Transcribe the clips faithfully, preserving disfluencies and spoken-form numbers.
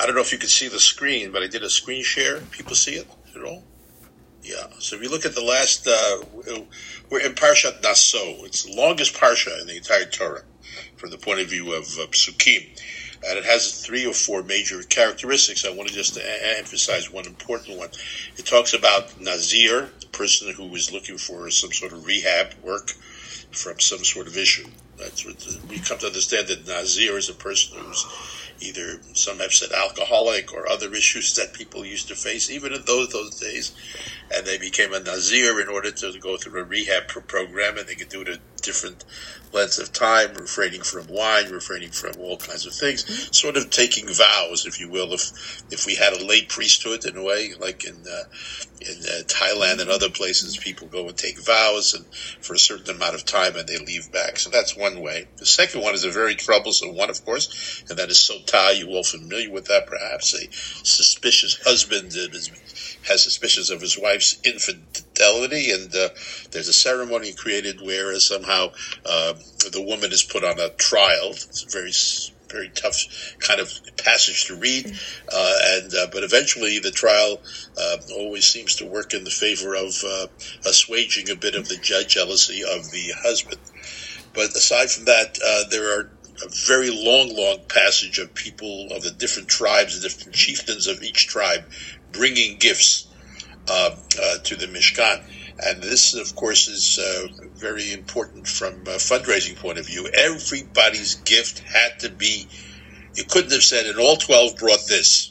don't know if you can see the screen, but I did a screen share. People see it at all? Yeah. So if you look at the last, uh, we're in Parshat Naso. It's the longest parsha in the entire Torah from the point of view of uh, Psukim. And it has three or four major characteristics. I want to just a- emphasize one important one. It talks about Nazir, the person who is looking for some sort of rehab work from some sort of issue. That's what the, we come to understand that Nazir is a person who's either, some have said, alcoholic or other issues that people used to face, even in those those days. And they became a Nazir in order to go through a rehab pro- program, and they could do it at different lengths of time, refraining from wine, refraining from all kinds of things, sort of taking vows, if you will. If if we had a lay priesthood, in a way, like in uh, in uh, Thailand and other places, people go and take vows and for a certain amount of time, and they leave back. So that's one way. The second one is a very troublesome one, of course, and that is sotah. You're all familiar with that, perhaps. A suspicious husband is, has suspicions of his wife's infidelity, and uh, there's a ceremony created where uh, somehow uh, the woman is put on a trial. It's a very very tough kind of passage to read, uh, and uh, but eventually the trial uh, always seems to work in the favor of uh, assuaging a bit of the je- jealousy of the husband. But aside from that, uh, there are a very long, long passage of people of the different tribes, the different chieftains of each tribe, bringing gifts uh, uh, to the Mishkan. And this, of course, is uh, very important from a fundraising point of view. Everybody's gift had to be, you couldn't have said, and all twelve brought this.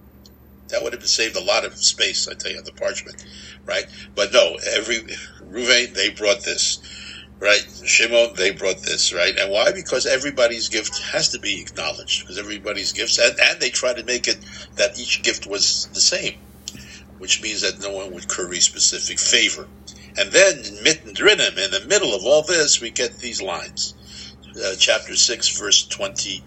That would have saved a lot of space, I tell you, on the parchment, right? But no, every, Ruvain, they brought this, right? Shimon, they brought this, right? And why? Because everybody's gift has to be acknowledged, because everybody's gifts, and, and they try to make it that each gift was the same, which means that no one would curry specific favor. And then, mitten drinim, in the middle of all this, we get these lines. Uh, chapter six, verse twenty-two.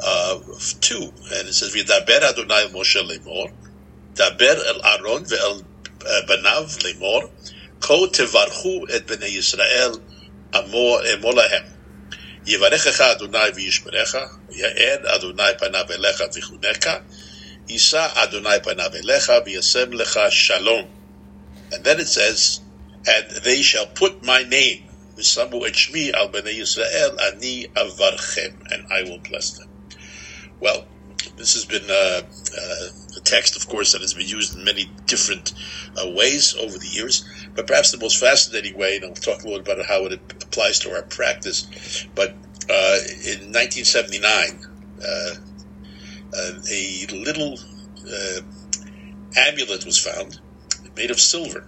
And it says, V'daber Adonai Moshe lemor, daber el Aaron ve'el banav lemor, ko tevarchu et bnei Yisrael amor emor lahem. Yivarechecha Adonai v'yishmerecha, ya'ed Adonai panav elecha v'chuneka, Isa Adonai panav elecha v'yasem lecha shalom. And then it says, and they shall put my name, v'samu et shmi al bnei Yisrael, ani avarchem, and I will bless them. Well, this has been uh, uh, a text, of course, that has been used in many different uh, ways over the years, but perhaps the most fascinating way, and I'll talk a little about how it applies to our practice, but uh, in nineteen seventy-nine, uh, Uh, a little uh, amulet was found made of silver.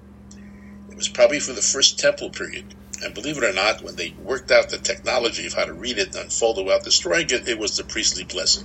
It was probably from the first temple period. And believe it or not, when they worked out the technology of how to read it and unfold it without destroying it, it was the priestly blessing.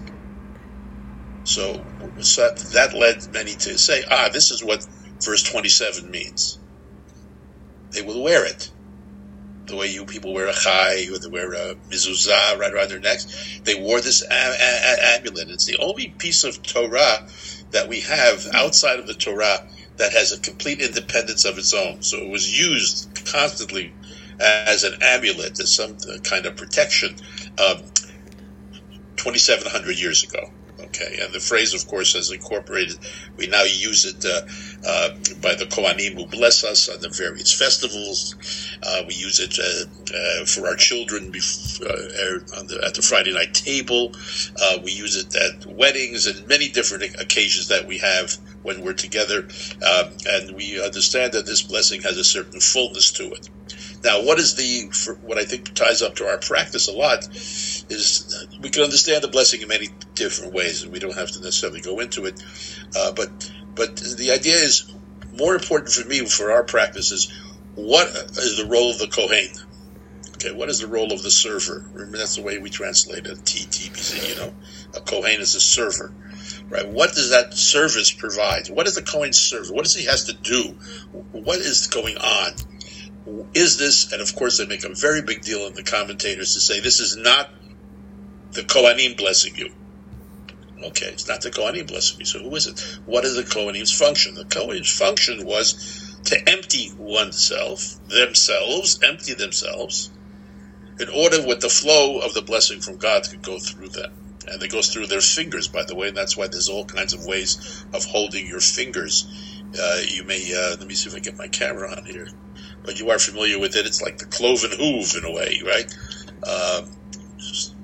So, so that led many to say, ah, this is what verse twenty-seven means. They will wear it. The way you people wear a chai, or they wear a mezuzah right around their necks. They wore this a- a- amulet. It's the only piece of Torah that we have outside of the Torah that has a complete independence of its own. So it was used constantly as an amulet, as some kind of protection, um, twenty-seven hundred years ago. Okay, and the phrase, of course, has incorporated. We now use it uh, uh, by the Kohanim who bless us on the various festivals. Uh, we use it uh, uh, for our children bef- uh, on the, at the Friday night table. Uh, we use it at weddings and many different occasions that we have when we're together. Um, and we understand that this blessing has a certain fullness to it. Now, what is the, for what I think ties up to our practice a lot is we can understand the blessing in many different ways, and we don't have to necessarily go into it. Uh, but but the idea is more important for me for our practice is what is the role of the Kohen? Okay, what is the role of the server? Remember, that's the way we translate it, T T B C, you know. A Kohen is a server, right? What does that service provide? What is the Kohen serve? What does he has to do? What is going on? Is this, and of course they make a very big deal in the commentators to say this is not the Kohanim blessing you. Okay, it's not the Kohanim blessing you. So who is it? What is the Kohanim's function? The Kohanim's function was to empty oneself, themselves, empty themselves, in order with the flow of the blessing from God could go through them. And it goes through their fingers, by the way, and that's why there's all kinds of ways of holding your fingers. Uh, you may, uh, let me see if I get my camera on here. But you are familiar with it. It's like the cloven hoof in a way, right? Um, just,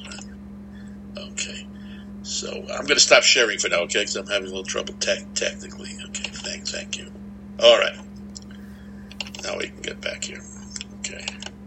okay. So I'm going to stop sharing for now, okay? Because I'm having a little trouble te- technically. Okay, thanks, thank you. All right. Now we can get back here. Okay.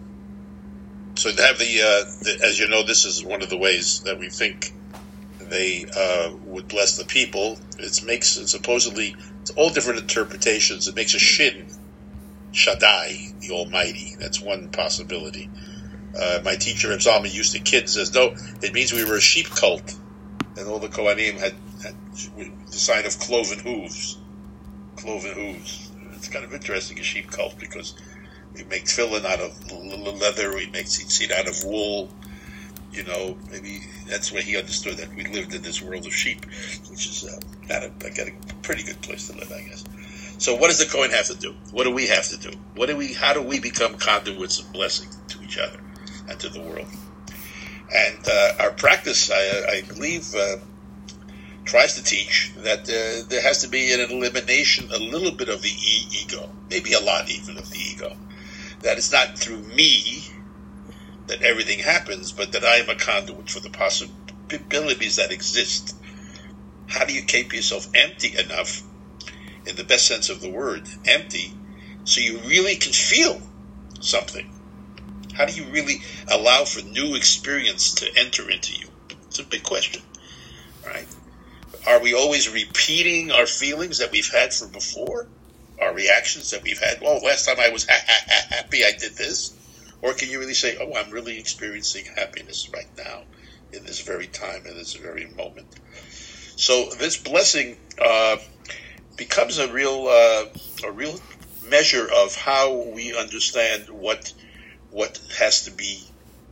So to have the, uh, the, as you know, this is one of the ways that we think they uh, would bless the people. It makes, it supposedly, it's all different interpretations. It makes a shin, Shaddai, the Almighty. That's one possibility. Uh, my teacher, Reb Zalman, used to kid, says, no, it means we were a sheep cult. And all the Kohanim had, had the sign of cloven hooves. Cloven hooves. It's kind of interesting, a sheep cult, because we make tefillin out of leather, we make tzitzit out of wool. You know, maybe that's where he understood that we lived in this world of sheep, which is uh, not a, a, a pretty good place to live, I guess. So what does the Kohen have to do? What do we have to do? What do we? How do we become conduits of blessing to each other and to the world? And uh, our practice, I, I believe, uh, tries to teach that uh, there has to be an elimination, a little bit of the e- ego, maybe a lot even of the ego. That it's not through me that everything happens, but that I am a conduit for the possibilities that exist. How do you keep yourself empty enough, in the best sense of the word, empty, so you really can feel something? How do you really allow for new experience to enter into you? It's a big question, right? Are we always repeating our feelings that we've had from before? Our reactions that we've had? Well, last time I was ha- ha- ha- happy I did this. Or can you really say, oh, I'm really experiencing happiness right now, in this very time, in this very moment? So this blessing uh, becomes a real uh, a real measure of how we understand what what has to be,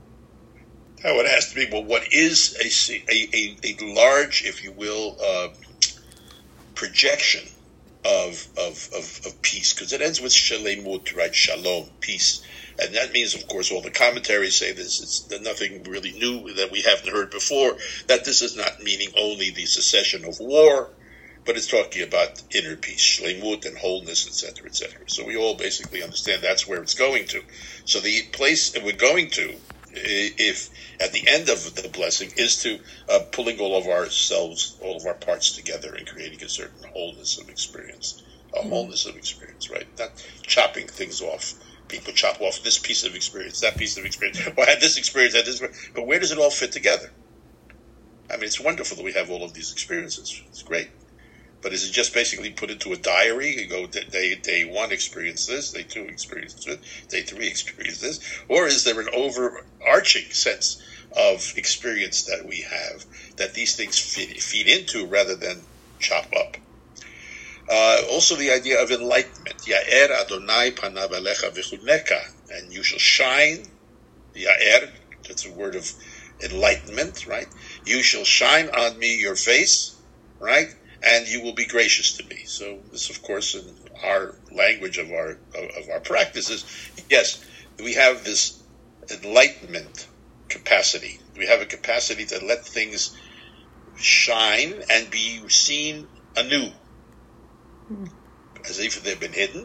how it has to be, well, what is a, a, a large, if you will, uh, projection of, of, of, of peace, because it ends with shalemut, right? Shalom, peace. And that means, of course, all the commentaries say this, it's nothing really new that we haven't heard before, that this is not meaning only the cessation of war, but it's talking about inner peace, shlemut and wholeness, et cetera, et cetera. So we all basically understand that's where it's going to. So the place we're going to, if at the end of the blessing, is to uh, pulling all of ourselves, all of our parts together and creating a certain wholeness of experience, a wholeness of experience, right? Not chopping things off. People chop off this piece of experience, that piece of experience. Well, I had this experience, I had this, but where does it all fit together? I mean, it's wonderful that we have all of these experiences. It's great. But is it just basically put into a diary? You go, day, day one, experience this, day two, experience this, day three, experience this? Or is there an overarching sense of experience that we have that these things feed, feed into rather than chop up? Uh, also the idea of enlightenment. Ya'er Adonai panav alecha v'chuneka. And you shall shine. Ya'er, that's a word of enlightenment, right? You shall shine on me your face, right? And you will be gracious to me. So this, of course, in our language of our of our practices, yes, we have this enlightenment capacity. We have a capacity to let things shine and be seen anew, mm. as if they've been hidden,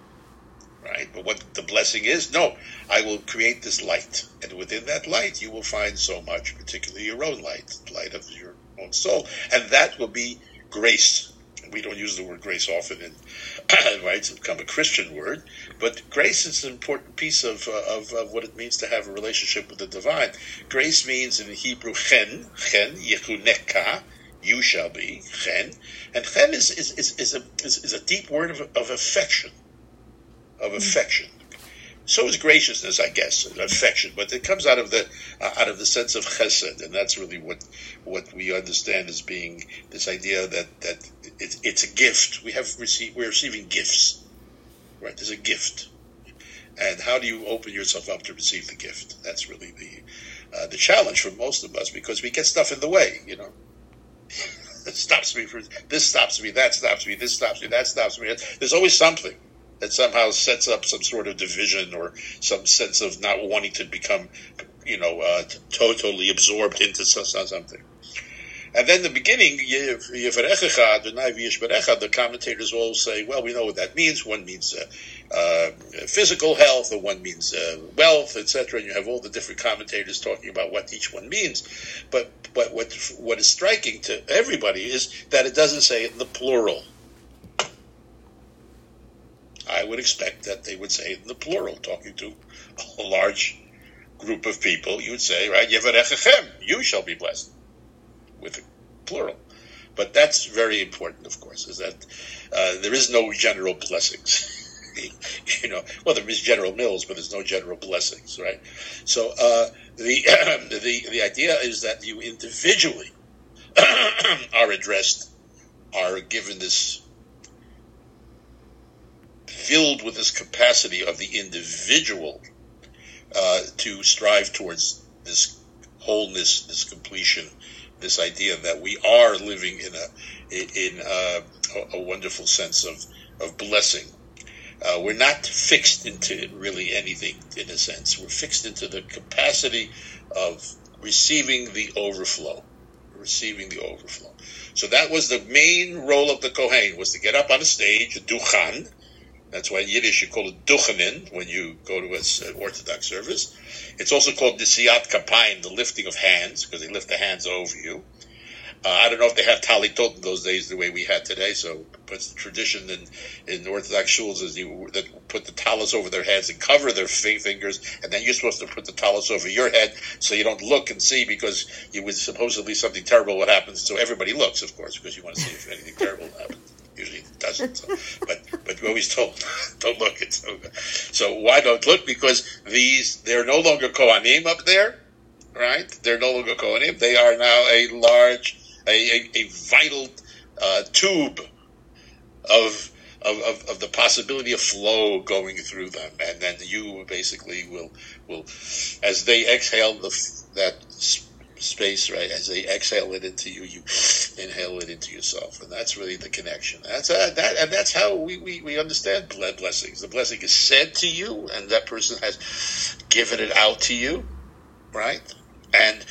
right? But what the blessing is, no, I will create this light, and within that light, you will find so much, particularly your own light, the light of your own soul, and that will be grace. We don't use the word grace often, in, right? It's become a Christian word, but grace is an important piece of, uh, of of what it means to have a relationship with the divine. Grace means in Hebrew chen, chen yechuneka, you shall be chen, and chen is is is, is a is, is a deep word of of affection, of affection. So is graciousness, I guess, affection, but it comes out of the uh, out of the sense of chesed, and that's really what what we understand as being this idea that that it, it's a gift. We have received, we're receiving gifts, right? There's a gift, and how do you open yourself up to receive the gift? That's really the uh, the challenge for most of us, because we get stuff in the way, you know. It stops me from this, stops me, that stops me, this stops me, that stops me. There's always something that somehow sets up some sort of division or some sense of not wanting to become you know, uh, totally absorbed into something. And then the beginning, the commentators all say, well, we know what that means. One means uh, uh, physical health, or one means uh, wealth, et cetera. And you have all the different commentators talking about what each one means. But but what what is striking to everybody is that it doesn't say it in the plural. I would expect that they would say it in the plural, talking to a large group of people. You would say, right, Yevarechechem, you shall be blessed, with a plural. But that's very important, of course, is that uh, there is no general blessings. you know, well, there is General Mills, but there's no general blessings, right? So uh, the, the the idea is that you individually are addressed, are given this, filled with this capacity of the individual uh, to strive towards this wholeness, this completion, this idea that we are living in a in a, a wonderful sense of of blessing. Uh, we're not fixed into really anything, in a sense. We're fixed into the capacity of receiving the overflow, receiving the overflow. So that was the main role of the Kohen, was to get up on a stage, a duchan. That's why in Yiddish you call it duchanin when you go to an Orthodox service. It's also called nisiyat kapayim, the lifting of hands, because they lift the hands over you. Uh, I don't know if they have talitot in those days the way we had today. So, but the tradition in, in Orthodox shuls is you that put the talis over their heads and cover their fingers, and then you're supposed to put the talis over your head so you don't look and see, because you would supposedly something terrible would happen. So everybody looks, of course, because you want to see if anything terrible happens. Usually it doesn't. So, but but we're always told don't look. It's okay. So why don't look? Because these they're no longer Kohanim up there, right? They're no longer Kohanim. They are now a large. A, a, a vital uh, tube of, of, of of the possibility of flow going through them, and then you basically will will, as they exhale the that space, right? As they exhale it into you, you inhale it into yourself, and that's really the connection. That's uh, that, and that's how we, we, we understand blessings. The blessing is said to you, and that person has given it out to you, right? And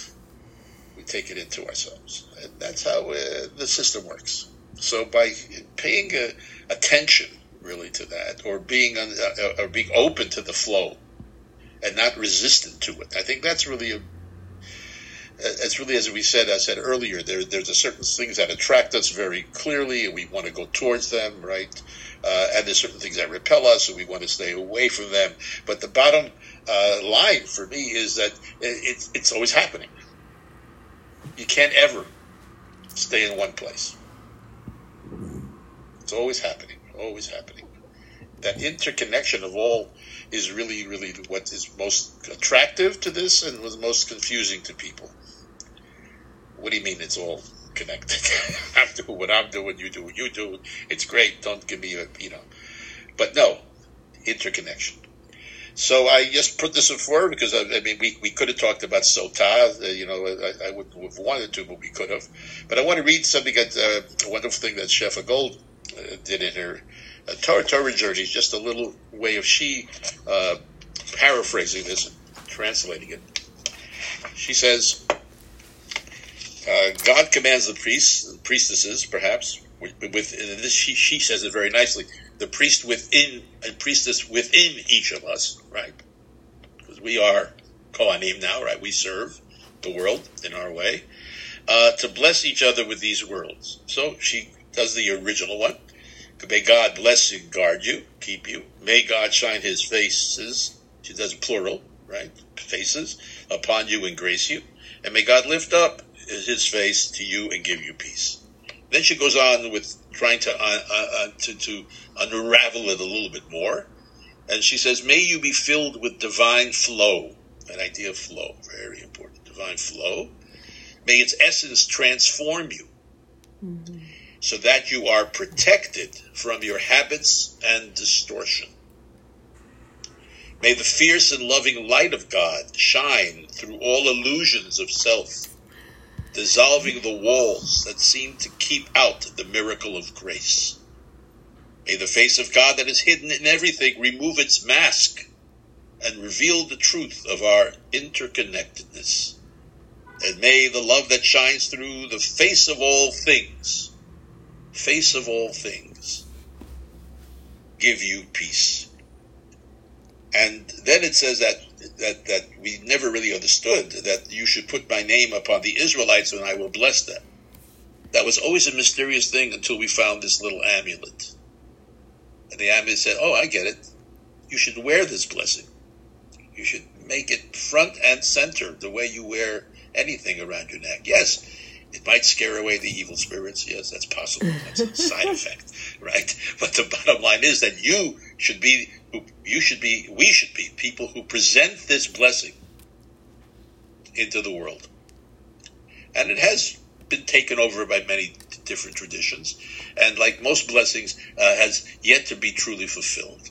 take it into ourselves, and that's how uh, the system works. So by paying uh, attention really to that, or being uh, or being open to the flow and not resistant to it, I think that's really a, it's really, as we said I said earlier, there there's a certain things that attract us very clearly and we want to go towards them, right? Uh, and there's certain things that repel us and we want to stay away from them. But the bottom uh, line for me is that it, it's always happening. You can't ever stay in one place. It's always happening, always happening. That interconnection of all is really, really what is most attractive to this and was most confusing to people. What do you mean it's all connected? I'm doing what I'm doing, you do what you do. It's great, don't give me a, you know. But no, interconnection. So I just put this in forward because, I, I mean, we, we could have talked about Sotah, uh, you know, I, I wouldn't have wanted to, but we could have. But I want to read something, that, uh, a wonderful thing that Shefa Gold uh, did in her uh, Torah, Torah Journeys, just a little way of she uh, paraphrasing this and translating it. She says, uh, God commands the priests, and priestesses, perhaps, with, with and this she, she says it very nicely, the priest within and priestess within each of us, right? Because we are Kohanim now, right? We serve the world in our way, uh, to bless each other with these words. So she does the original one. May God bless you, guard you, keep you. May God shine his faces, she does plural, right? Faces, upon you and grace you. And may God lift up his face to you and give you peace. Then she goes on with trying to uh, uh, to, to unravel it a little bit more. And she says, may you be filled with divine flow. An idea of flow, very important. Divine flow. May its essence transform you, mm-hmm. so that you are protected from your habits and distortion. May the fierce and loving light of God shine through all illusions of self, dissolving the walls that seem to keep out the miracle of grace. May the face of God that is hidden in everything remove its mask and reveal the truth of our interconnectedness. And may the love that shines through the face of all things, face of all things, give you peace. And then it says that, that, that we never really understood that you should put my name upon the Israelites and I will bless them. That was always a mysterious thing until we found this little amulet. And the amulet said, oh, I get it. You should wear this blessing. You should make it front and center the way you wear anything around your neck. Yes, it might scare away the evil spirits. Yes, that's possible. That's a side effect, right? But the bottom line is that you should be, you should be, we should be people who present this blessing into the world. And it has been taken over by many different traditions, and like most blessings, uh, has yet to be truly fulfilled.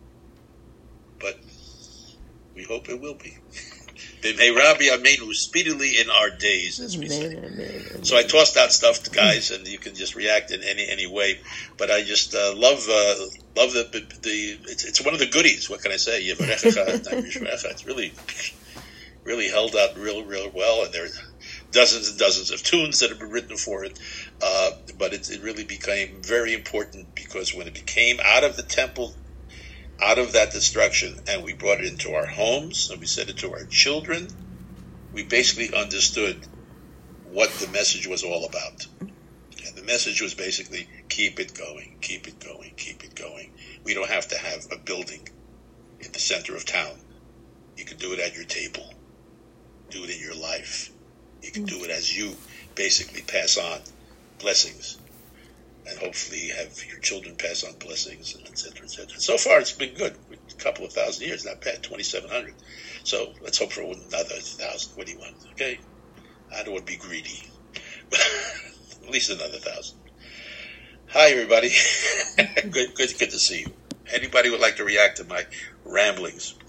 But we hope it will be. May Rabbi Amenu speedily in our days, as we say. Amen, amen. So I tossed out stuff to guys, and you can just react in any any way. But I just uh, love uh, love the the it's, it's one of the goodies. What can I say? It's really really held out real real well, and there are dozens and dozens of tunes that have been written for it. Uh, but it, it really became very important because when it became out of the temple, out of that destruction, and we brought it into our homes, and we said it to our children, we basically understood what the message was all about. And the message was basically, keep it going, keep it going, keep it going. We don't have to have a building in the center of town. You can do it at your table. Do it in your life. You can do it as you basically pass on blessings. And hopefully have your children pass on blessings, et cetera, et cetera. So far, it's been good. A couple of thousand years, not bad, twenty-seven hundred. So let's hope for another thousand. What do you want? Okay? I don't want to be greedy. At least another thousand. Hi, everybody. good, good, good to see you. Anybody would like to react to my ramblings?